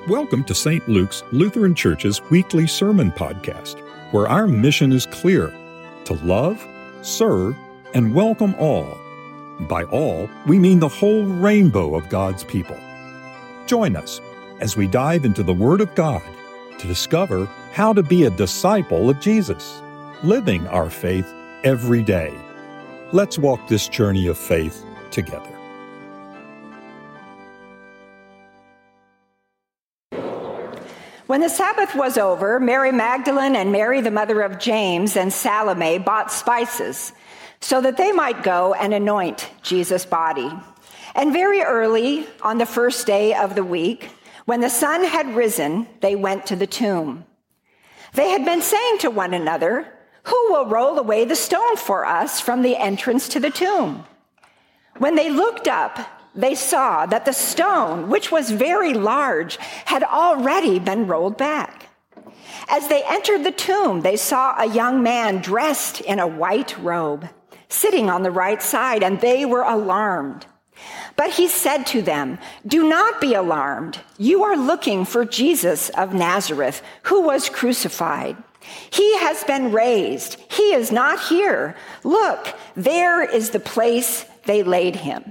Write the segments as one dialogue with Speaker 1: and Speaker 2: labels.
Speaker 1: Welcome to St. Luke's Lutheran Church's weekly sermon podcast, where our mission is clear: to love, serve, and welcome all. By all, we mean the whole rainbow of God's people. Join us as we dive into the Word of God to discover how to be a disciple of Jesus, living our faith every day. Let's walk this journey of faith together.
Speaker 2: When the Sabbath was over, Mary Magdalene and Mary, the mother of James, and Salome bought spices so that they might go and anoint Jesus' body. And very early on the first day of the week, when the sun had risen, they went to the tomb. They had been saying to one another, "Who will roll away the stone for us from the entrance to the tomb?" When they looked up, they saw that the stone, which was very large, had already been rolled back. As they entered the tomb, they saw a young man dressed in a white robe, sitting on the right side, and they were alarmed. But he said to them, "Do not be alarmed. You are looking for Jesus of Nazareth, who was crucified. He has been raised. He is not here. Look, there is the place they laid him.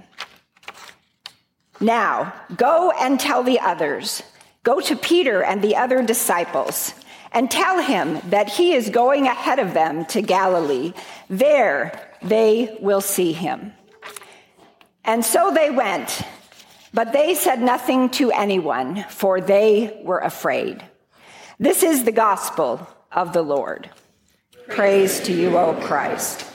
Speaker 2: Now, go and tell the others. Go to Peter and the other disciples and tell him that he is going ahead of them to Galilee. There they will see him." And so they went, but they said nothing to anyone, for they were afraid. This is the gospel of the Lord. Praise to you, O Christ.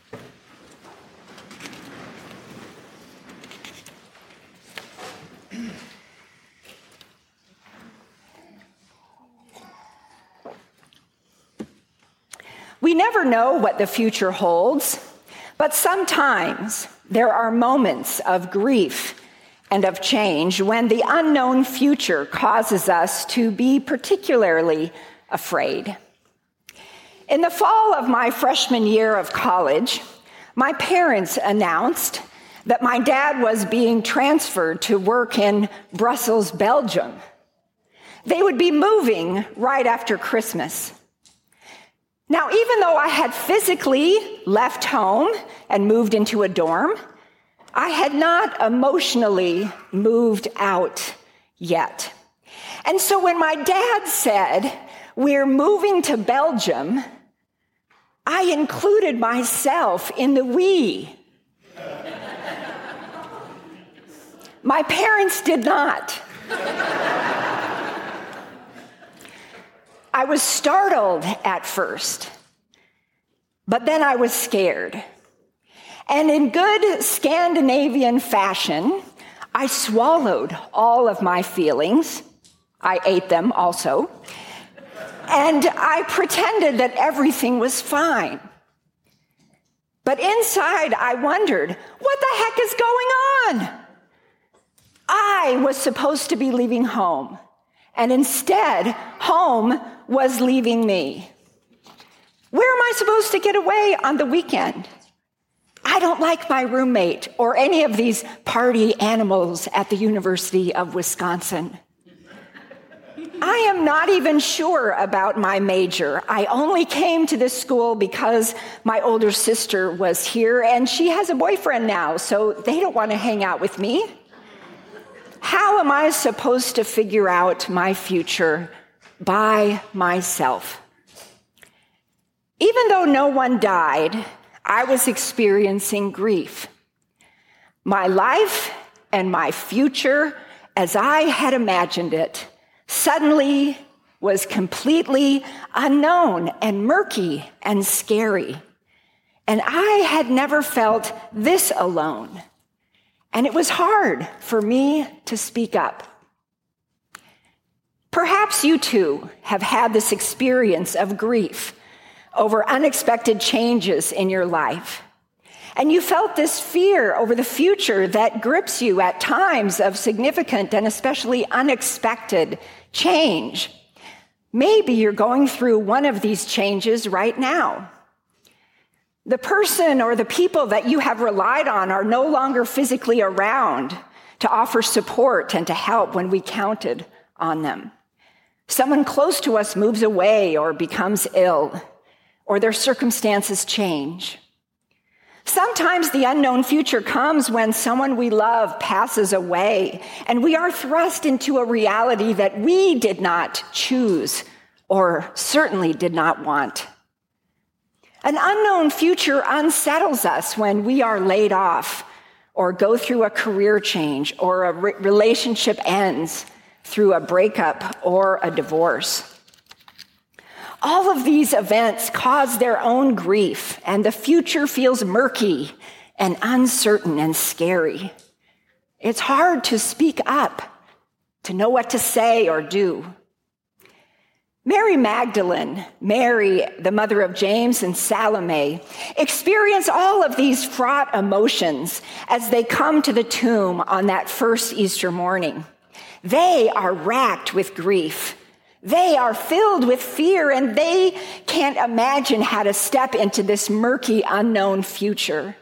Speaker 2: We never know what the future holds, but sometimes there are moments of grief and of change when the unknown future causes us to be particularly afraid. In the fall of my freshman year of college, my parents announced that my dad was being transferred to work in Brussels, Belgium. They would be moving right after Christmas. Now, even though I had physically left home and moved into a dorm, I had not emotionally moved out yet. And so when my dad said, "We're moving to Belgium," I included myself in the we. My parents did not. I was startled at first, but then I was scared. And in good Scandinavian fashion, I swallowed all of my feelings. I ate them also. And I pretended that everything was fine. But inside, I wondered, what the heck is going on? I was supposed to be leaving home, and instead, home was leaving me. Where am I supposed to get away on the weekend? I don't like my roommate or any of these party animals at the University of Wisconsin. I am not even sure about my major. I only came to this school because my older sister was here, and she has a boyfriend now, so they don't want to hang out with me. How am I supposed to figure out my future by myself? Even though no one died, I was experiencing grief. My life and my future, as I had imagined it, suddenly was completely unknown and murky and scary. And I had never felt this alone. And it was hard for me to speak up. Perhaps you too have had this experience of grief over unexpected changes in your life. And you felt this fear over the future that grips you at times of significant and especially unexpected change. Maybe you're going through one of these changes right now. The person or the people that you have relied on are no longer physically around to offer support and to help when we counted on them. Someone close to us moves away or becomes ill, or their circumstances change. Sometimes the unknown future comes when someone we love passes away, and we are thrust into a reality that we did not choose or certainly did not want. An unknown future unsettles us when we are laid off or go through a career change or a relationship ends through a breakup or a divorce. All of these events cause their own grief, and the future feels murky and uncertain and scary. It's hard to speak up, to know what to say or do. Mary Magdalene, Mary, the mother of James and Salome, experience all of these fraught emotions as they come to the tomb on that first Easter morning. They are racked with grief. They are filled with fear, and they can't imagine how to step into this murky, unknown future.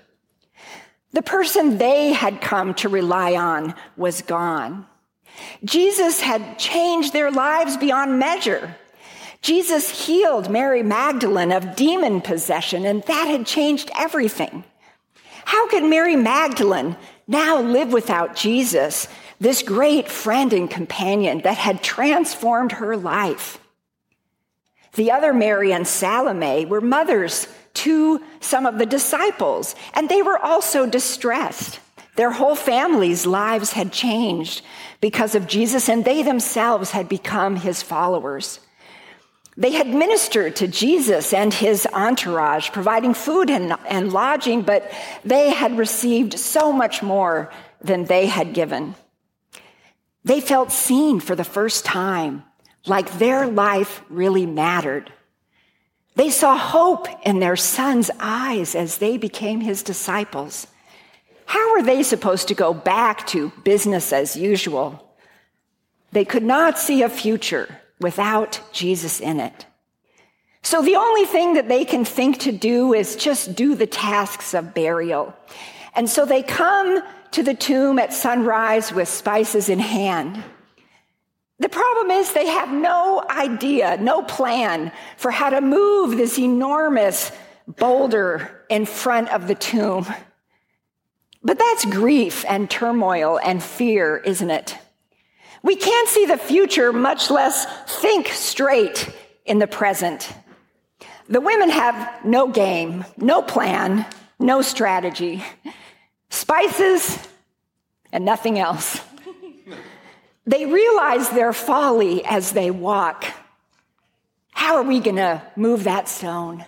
Speaker 2: The person they had come to rely on was gone. Jesus had changed their lives beyond measure. Jesus healed Mary Magdalene of demon possession, and that had changed everything. How could Mary Magdalene now live without Jesus, this great friend and companion that had transformed her life? The other Mary and Salome were mothers to some of the disciples, and they were also distressed. Their whole family's lives had changed because of Jesus, and they themselves had become his followers. They had ministered to Jesus and his entourage, providing food and lodging, but they had received so much more than they had given. They felt seen for the first time, like their life really mattered. They saw hope in their son's eyes as they became his disciples. How were they supposed to go back to business as usual? They could not see a future without Jesus in it. So the only thing that they can think to do is just do the tasks of burial. And so they come to the tomb at sunrise with spices in hand. The problem is they have no idea, no plan for how to move this enormous boulder in front of the tomb. But that's grief and turmoil and fear, isn't it? We can't see the future, much less think straight in the present. The women have no game, no plan, no strategy, spices, and nothing else. They realize their folly as they walk. How are we going to move that stone?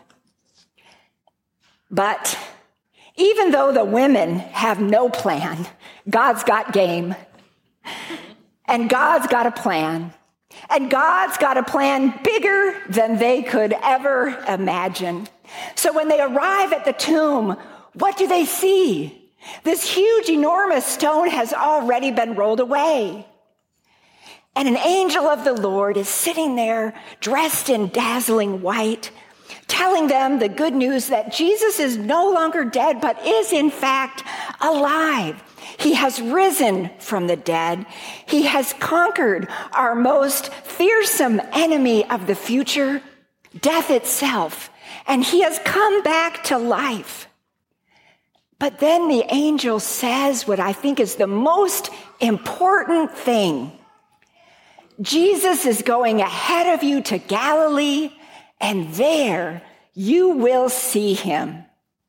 Speaker 2: But even though the women have no plan, God's got game. And God's got a plan. And God's got a plan bigger than they could ever imagine. So when they arrive at the tomb, what do they see? This huge, enormous stone has already been rolled away. And an angel of the Lord is sitting there dressed in dazzling white, telling them the good news that Jesus is no longer dead, but is in fact alive. He has risen from the dead. He has conquered our most fearsome enemy of the future, death itself, and he has come back to life. But then the angel says what I think is the most important thing. Jesus is going ahead of you to Galilee, and there you will see him.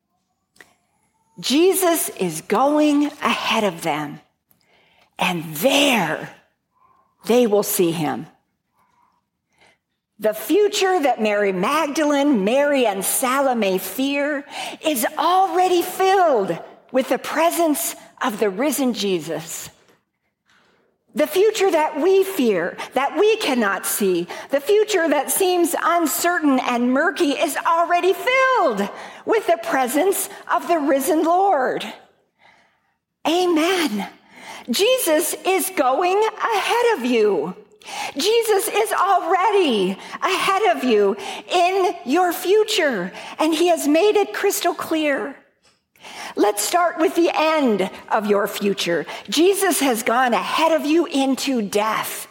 Speaker 2: Jesus is going ahead of them, and there they will see him. The future that Mary Magdalene, Mary, and Salome fear is already filled with the presence of the risen Jesus. The future that we fear, that we cannot see, the future that seems uncertain and murky is already filled with the presence of the risen Lord. Amen. Jesus is going ahead of you. Jesus is already ahead of you in your future, and he has made it crystal clear. Let's start with the end of your future. Jesus has gone ahead of you into death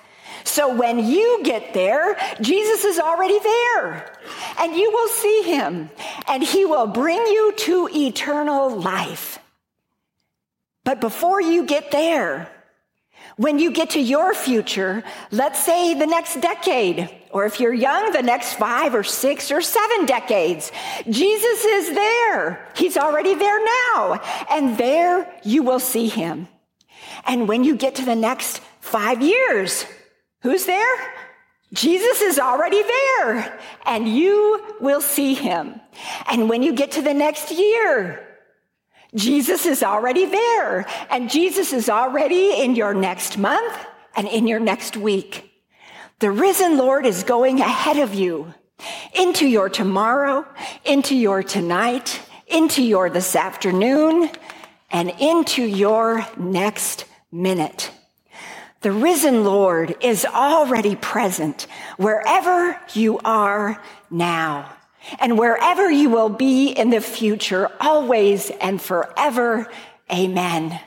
Speaker 2: So when you get there, Jesus is already there, and you will see him, and he will bring you to eternal life. But before you get there, when you get to your future, let's say the next decade, or if you're young, the next 5 or 6 or 7 decades, Jesus is there. He's already there now. And there you will see him. And when you get to the next 5 years, who's there? Jesus is already there. And you will see him. And when you get to the next year, Jesus is already there, and Jesus is already in your next month and in your next week. The risen Lord is going ahead of you into your tomorrow, into your tonight, into your this afternoon, and into your next minute. The risen Lord is already present wherever you are now. And wherever you will be in the future, always and forever, amen.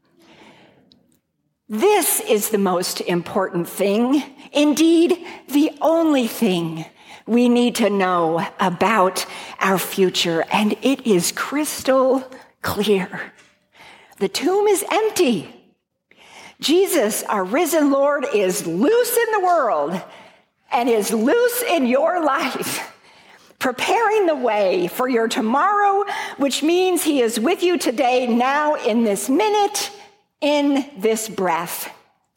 Speaker 2: This is the most important thing, indeed, the only thing we need to know about our future, and it is crystal clear. The tomb is empty. Jesus, our risen Lord, is loose in the world and is loose in your life, preparing the way for your tomorrow, which means he is with you today, now, in this minute, in this breath.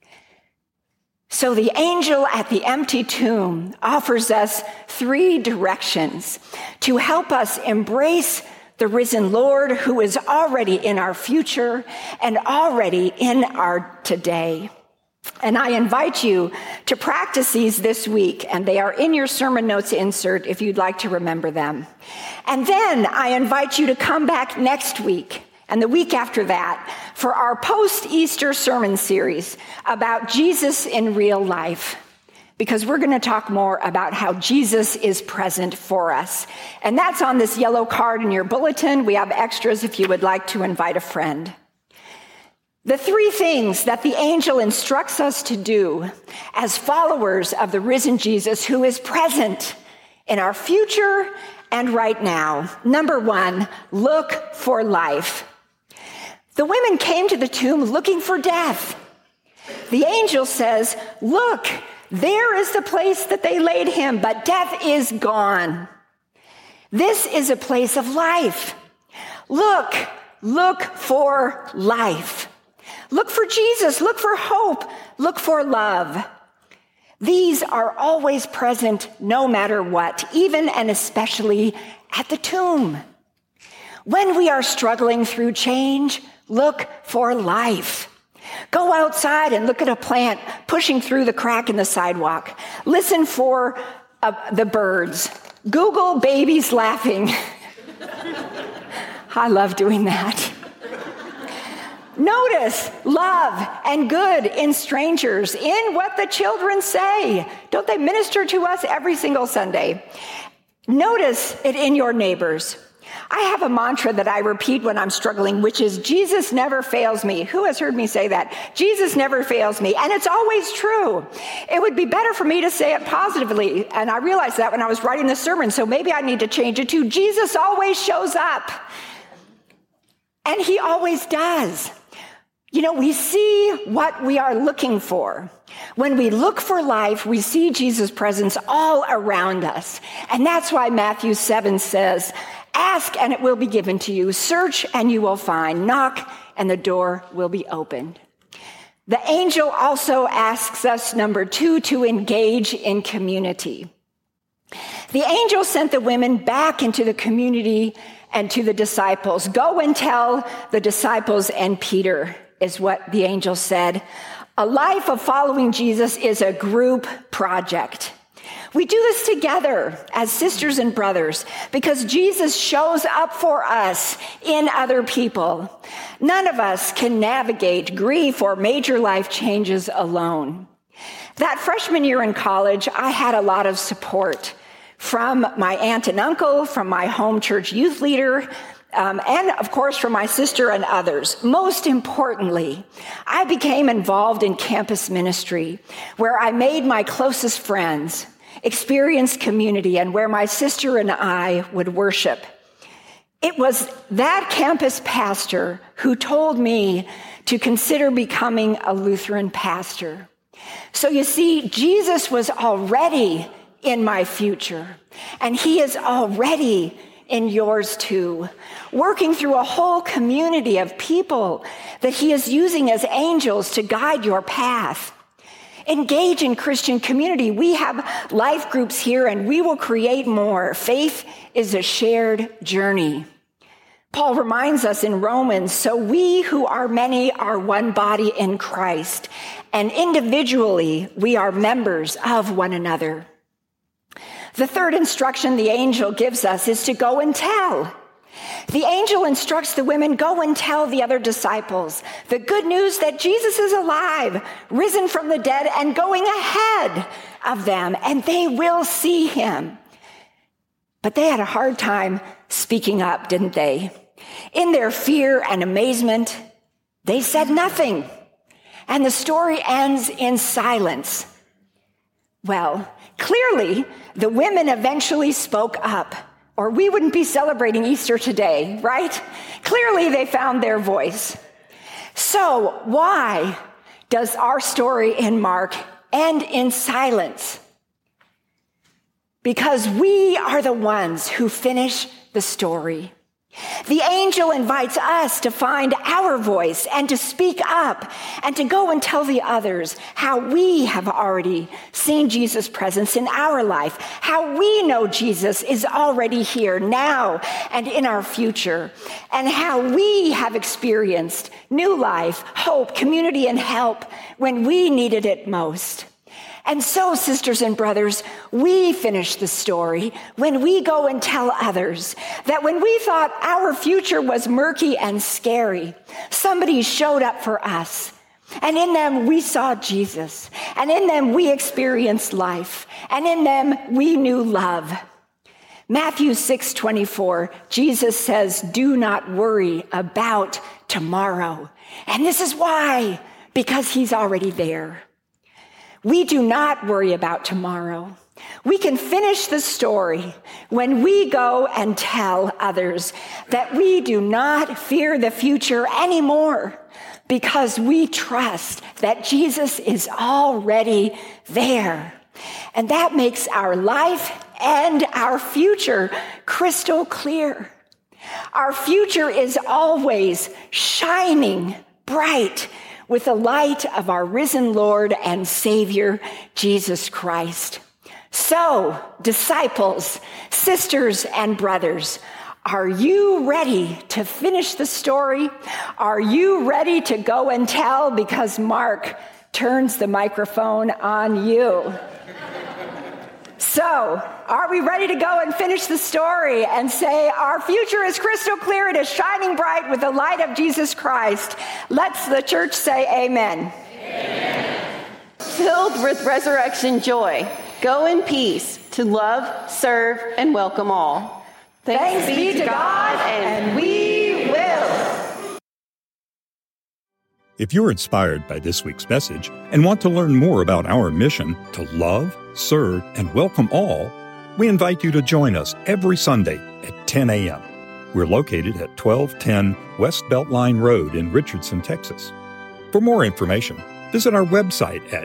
Speaker 2: So the angel at the empty tomb offers us 3 directions to help us embrace the risen Lord who is already in our future and already in our today. And I invite you to practice these this week, and they are in your sermon notes insert if you'd like to remember them. And then I invite you to come back next week and the week after that for our post-Easter sermon series about Jesus in real life, because we're going to talk more about how Jesus is present for us. And that's on this yellow card in your bulletin. We have extras if you would like to invite a friend. The 3 things that the angel instructs us to do as followers of the risen Jesus who is present in our future and right now. Number 1, look for life. The women came to the tomb looking for death. The angel says, look, there is the place that they laid him, but death is gone. This is a place of life. Look for life. Look for Jesus, look for hope, look for love. These are always present no matter what, even and especially at the tomb. When we are struggling through change, look for life. Go outside and look at a plant pushing through the crack in the sidewalk. Listen for the birds. Google babies laughing. I love doing that. Notice love and good in strangers, in what the children say. Don't they minister to us every single Sunday? Notice it in your neighbors. I have a mantra that I repeat when I'm struggling, which is, Jesus never fails me. Who has heard me say that? Jesus never fails me. And it's always true. It would be better for me to say it positively. And I realized that when I was writing the sermon, so maybe I need to change it to, Jesus always shows up. And he always does. You know, we see what we are looking for. When we look for life, we see Jesus' presence all around us. And that's why Matthew 7 says, ask and it will be given to you. Search and you will find. Knock and the door will be opened. The angel also asks us, number 2, to engage in community. The angel sent the women back into the community and to the disciples. Go and tell the disciples and Peter, is what the angel said. A life of following Jesus is a group project. We do this together as sisters and brothers because Jesus shows up for us in other people. None of us can navigate grief or major life changes alone. That freshman year in college, I had a lot of support from my aunt and uncle, from my home church youth leader, and of course from my sister and others. Most importantly, I became involved in campus ministry, where I made my closest friends, experienced community, and where my sister and I would worship. It was that campus pastor who told me to consider becoming a Lutheran pastor. So you see, Jesus was already in my future, and he is already in yours too, working through a whole community of people that he is using as angels to guide your path. Engage in Christian community. We have life groups here, and we will create more. Faith is a shared journey. Paul reminds us in Romans, so we who are many are one body in Christ, and individually we are members of one another. The third instruction the angel gives us is to go and tell. The angel instructs the women, go and tell the other disciples the good news that Jesus is alive, risen from the dead, and going ahead of them, and they will see him. But they had a hard time speaking up, didn't they? In their fear and amazement, they said nothing. And the story ends in silence. Well, clearly, the women eventually spoke up, or we wouldn't be celebrating Easter today, right? Clearly, they found their voice. So why does our story in Mark end in silence? Because we are the ones who finish the story. The angel invites us to find our voice and to speak up and to go and tell the others how we have already seen Jesus' presence in our life, how we know Jesus is already here now and in our future, and how we have experienced new life, hope, community, and help when we needed it most. And so, sisters and brothers, we finish the story when we go and tell others that when we thought our future was murky and scary, somebody showed up for us. And in them, we saw Jesus. And in them, we experienced life. And in them, we knew love. Matthew 6:24, Jesus says, do not worry about tomorrow. And this is why, because he's already there. We do not worry about tomorrow. We can finish the story when we go and tell others that we do not fear the future anymore because we trust that Jesus is already there. And that makes our life and our future crystal clear. Our future is always shining bright with the light of our risen Lord and Savior, Jesus Christ. So, disciples, sisters, and brothers, are you ready to finish the story? Are you ready to go and tell? Because Mark turns the microphone on you. So, are we ready to go and finish the story and say, our future is crystal clear, it is shining bright with the light of Jesus Christ? Let's the church say amen.
Speaker 3: Amen. Filled with resurrection joy, go in peace to love, serve, and welcome all.
Speaker 2: Thanks be to God, and we will.
Speaker 1: If you're inspired by this week's message and want to learn more about our mission to love, serve, and welcome all, we invite you to join us every Sunday at 10 a.m. We're located at 1210 West Beltline Road in Richardson, Texas. For more information, visit our website at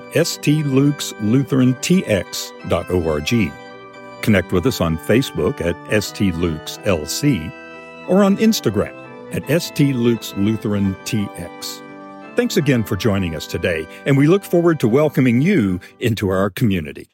Speaker 1: stlukeslutheran.org. Connect with us on Facebook at stlukesLC or on Instagram at stlukeslutheran.tx. Thanks again for joining us today, and we look forward to welcoming you into our community.